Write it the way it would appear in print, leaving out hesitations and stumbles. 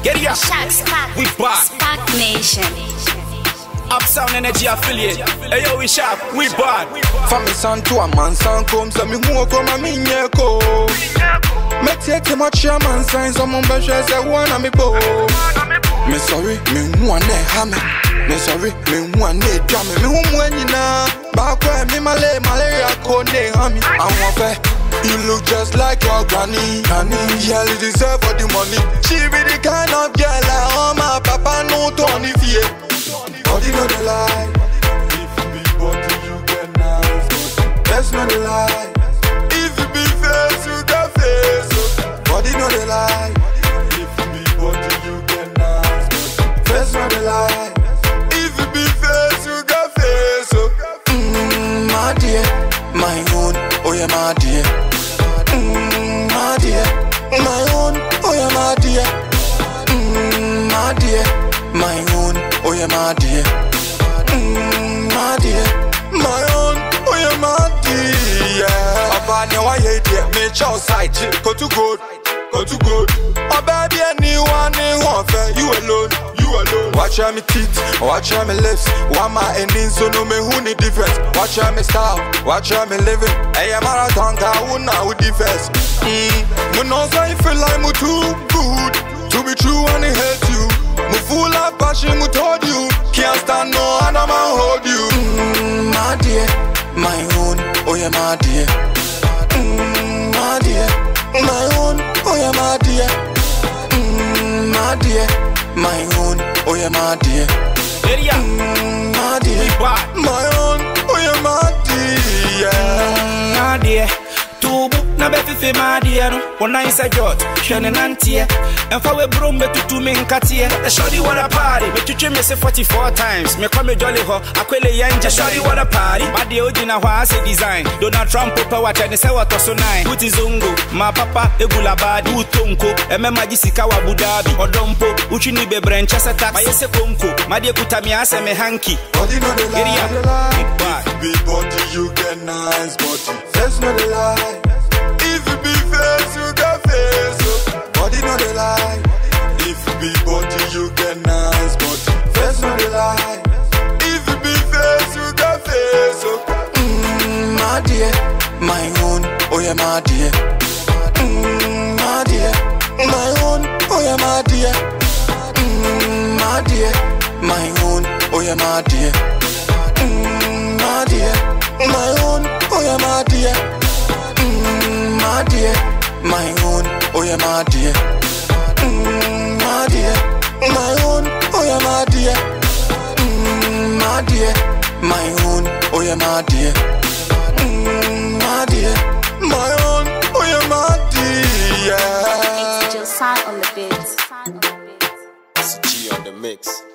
Get it up. Spark. We back. Spark Nation. Upsound Energy affiliate. Hey yo, we sharp. We bad. From me son to a man son come. So me who come a me nyeko. Me take my chairman sign. Some ambassador say one a me bo. Me sorry, me one ne hammer. Me sorry, me one ne jam. Me who mwenye na. Back when me malaria code ne hammy. I want fair. You look just like your granny. Girl, you deserve all the money. She be the kind of girl like oh my papa no Tony Fie. Body no the lie. If you be body, you get nice. That's not the lie. If you be face, you get face. Body no the lie. If you be body, you get nice. That's not the lie. If you be face, you get face. My dear, my own, oh yeah, my dear. My dear, my own, oh yeah, my dear. My dear, my own, oh yeah, my dear. My dear, my own, oh yeah, my dear. Papa, now I hate you. Me chow side, go to good, go to good. Oh baby, anyone, you alone. Watch out me teeth, watch out me lips. Why my endings so no me who need difference. Watch out me style, watch out me living. Hey, I'm marathon car, who now with defense. Me know so I feel like me too good to be true and I hate you. Me full of passion, me told you. Can't stand no and I'ma hold you. My dear, my own, oh yeah, my dear. My dear, my own, oh yeah, my dear. My dear, my own, oh yeah, my dear. My dear, my own, oh yeah, my dear. My dear. Tubu na befife my dear no. When I say jot, shene nantie. And for we brum be tutu me nkatie. The shawty wanna party. Me chuchu me say 44 times. Me come me jolly ho. Akwele yanje shawty wanna party. My dear ojina ho ase design. Donald Trump popa watch and say what so nine. Uti zungu, my papa egula badi. Utonko, eme jisika wa Budabi. Odompo, uchini be branch asa tax. Maye se konko, my dear kutami ase me hanky. Body no the lie. Big body you get nice body. That's not the lie. If you be face, you get face. Body no the lie. If you be body, you get nice body. Face no the lie. If you be face, you get face. My dear, my own, oh yeah, my dear. My dear, my own, oh yeah, my dear. My dear, my own, oh yeah, my dear. My dear, my own, oh yeah, my dear. My dear, my own, oh yeah, my dear. My dear, my own, oh yeah, my dear. My dear, my own, oh yeah, my dear. My dear, my own, oh yeah, my dear. It's just sign on the beat. It's G on the mix.